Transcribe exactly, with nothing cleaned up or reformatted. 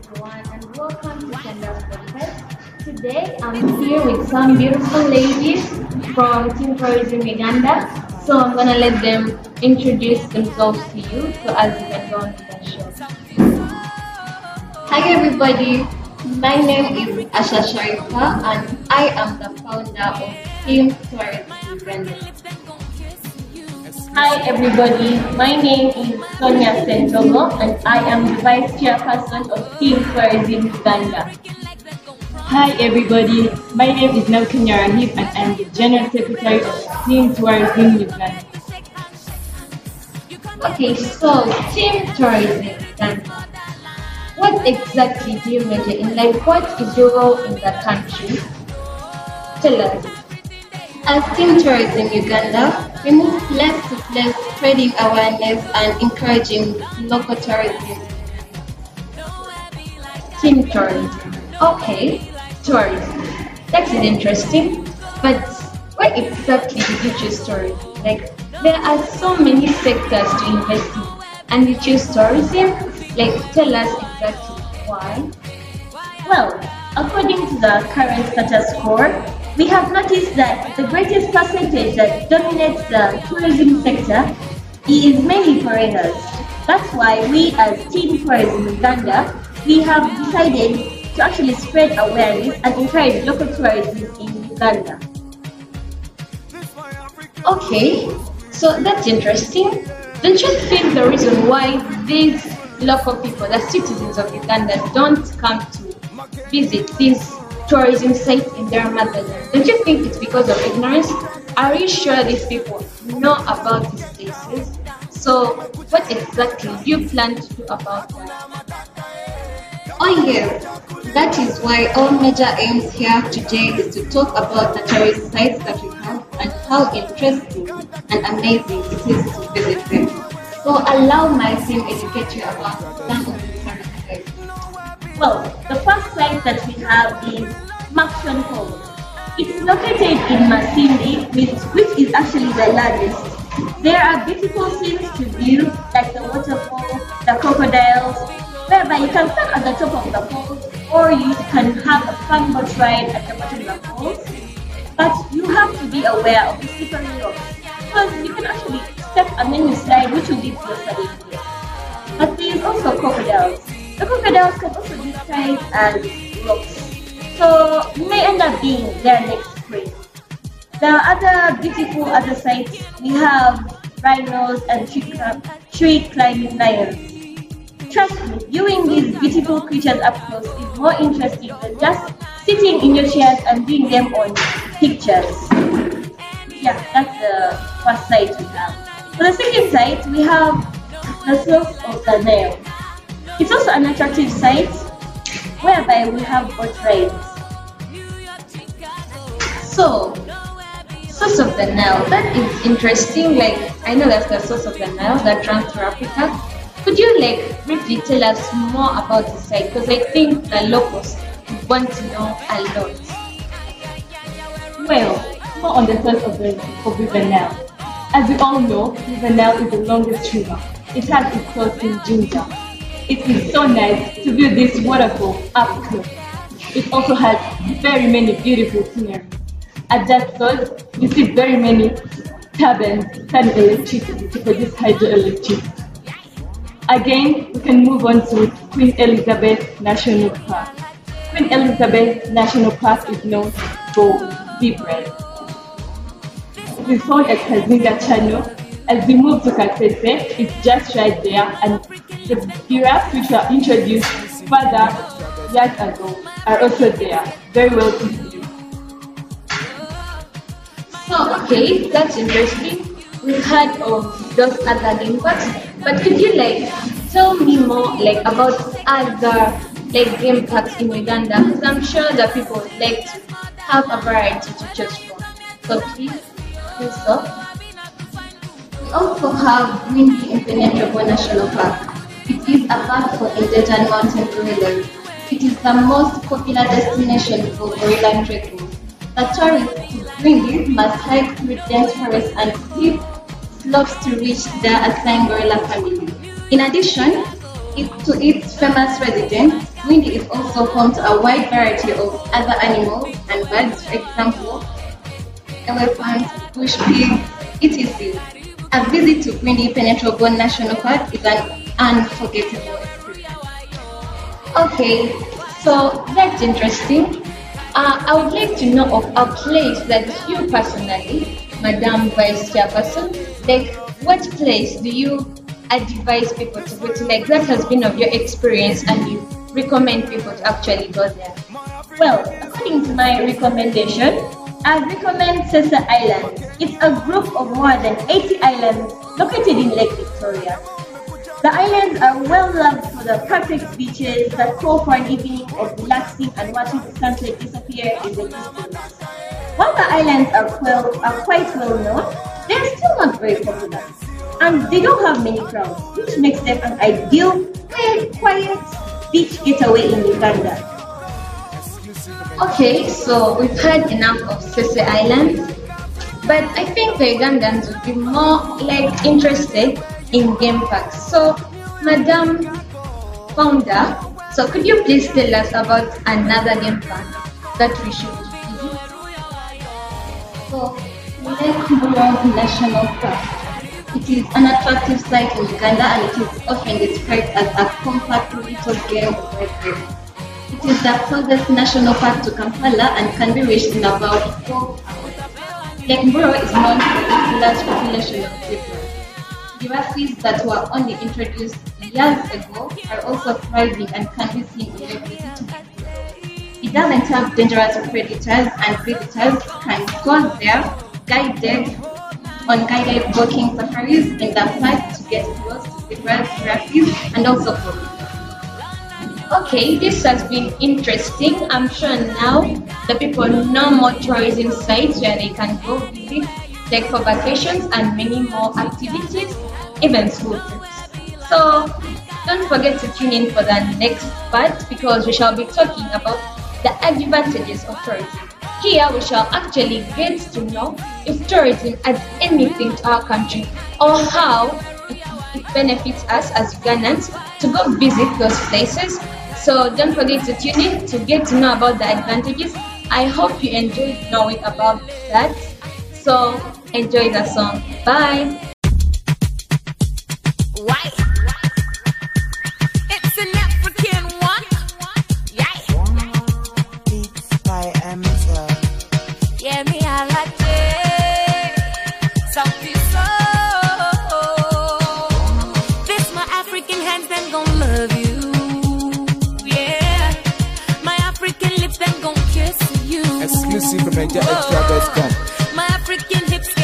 everyone, and welcome to Kenda's podcast. Today, I'm here with some beautiful ladies from Team Tourism Uganda. So I'm gonna let them introduce themselves to you, so as you can go on to the show. Hi everybody, my name is Asha Sharifa and I am the founder of Team Tourism Uganda. Hi everybody, my name is Sonia Sentogo and I am the Vice Chairperson of Team Tourism Uganda. Hi everybody, my name is Nelkenya Rahib and I am the General Secretary of Team Tourism Uganda. Okay, so Team Tourism Uganda. What exactly do you major in? Like, what is your role in the country? Tell us. As Team Tourism Uganda, we move place to place, spreading awareness and encouraging local tourism. Team tourism. Okay, tourism. That is interesting. But why exactly did you choose tourism? Like, there are so many sectors to invest in, and you choose tourism? Like, tell us exactly why. Well, according to the current status quo, we have noticed that the greatest percentage that dominates the tourism sector is mainly foreigners. That's why we as Team Tourism Uganda, we have decided to actually spread awareness and encourage local tourism in Uganda. Okay, so that's interesting. Don't you think the reason why these local people, the citizens of Uganda, don't come to visit these tourism sites in their motherland? Don't you think it's because of ignorance? Are you sure these people know about these places? So what exactly do you plan to do about that? Oh yes, that is why our major aims here today is to talk about the tourist sites that we have and how interesting and amazing it is to visit them. So allow my team educate you about some of the tourist sites. Well, the first site that we have is Makshon Falls. It's located in Masindi, which, which is actually the largest. There are beautiful scenes to view, like the waterfall, the crocodiles, whereby you can stand at the top of the falls, or you can have a fun boat ride at the bottom of the falls. But you have to be aware of the slippery rocks, because you can actually step and then you slide, which will lead to a sudden death. But there is also crocodiles. The crocodiles can also be described as rocks, so you may end up being their next prey. The other beautiful other sites, we have rhinos and tree, tree climbing lions. Trust me, viewing these beautiful creatures up close is more interesting than just sitting in your chairs and viewing them on pictures. Yeah, that's the first site we have. For the second site, we have the slopes of the Nile. It's also an attractive site whereby we have boat rides. So, source of the Nile, that is interesting. Like, I know that's the source of the Nile that runs through Africa. Could you like briefly tell us more about the site? Because I think the locals want to know a lot. Well, more on the source of the of River Nile. As we all know, River Nile is the longest river. It has its source in Jinja. It is so nice to view this waterfall up close. It also has very many beautiful scenery. At that source, you see very many turbines turning electricity to produce hydroelectricity. Again, we can move on to Queen Elizabeth National Park. Queen Elizabeth National Park is known for zebras. It is found at Kazinga Channel. As we move to Kasese, it's just right there, and the giraffes which were introduced further years ago are also there, very well to see. So, okay, that's interesting. We've heard of those other game parks, but could you like tell me more like about other like game parks in Uganda? Because I'm sure that people would like to have a variety to choose from. So please do so. We also have Windy Impenetrable National Park. It is a park for endangered mountain gorillas. It is the most popular destination for gorilla trekking. The tourists to Windy must hike through dense forests and steep slopes to reach their assigned gorilla family. In addition, it, to its famous residents, Windy is also home to a wide variety of other animals and birds, for example, elephants, bush pigs, et cetera. A visit to Windy Impenetrable National Park is an unforgettable experience. Okay, so that's interesting. Uh, I would like to know of a place that you personally, Madam Vice Chairperson, like what place do you advise people to go to? Like that has been of your experience and you recommend people to actually go there. Well, according to my recommendation, I recommend Sese Island. It's a group of more than eighty islands located in Lake Victoria. The islands are well loved for the perfect beaches that call for an evening of relaxing and watching the sunset disappear in the distance. While the islands are, well, are quite well known, they are still not very popular. And they don't have many crowds, which makes them an ideal, quiet beach getaway in Uganda. Okay, so we've heard enough of Sese Island, but I think the Ugandans would be more like interested in game parks. So, Madam Founder, so could you please tell us about another game park that we should visit? So, Lake Mburo National Park. It is an attractive site in Uganda and it is often described as a compact little game reserve. It is the closest national park to Kampala and can be reached in about four hours. Lake Mburo is known for its large population of zebras. Giraffes that were only introduced years ago are also thriving and can be seen in Lake Victoria. It doesn't have dangerous predators and visitors can go there guided on guided walking safaris in the park to get close to zebras, giraffes, and also food. Okay, this has been interesting. I'm sure now the people know more tourism sites where they can go visit, like for vacations and many more activities, even school trips. So don't forget to tune in for the next part because we shall be talking about the advantages of tourism. Here we shall actually get to know if tourism adds anything to our country or how it, it benefits us as Ugandans to go visit those places. So don't forget to tune in to get to know about the advantages. I hope you enjoyed knowing about that. So enjoy the song. Bye. Why? It's an African one. Yeah. It's by Amazon. Yeah, me I like it. Something so. This my African hands, them gon' love you. Yeah. My African lips, them gon' kiss you. Exclusive from Media Extra dot com. My African hips.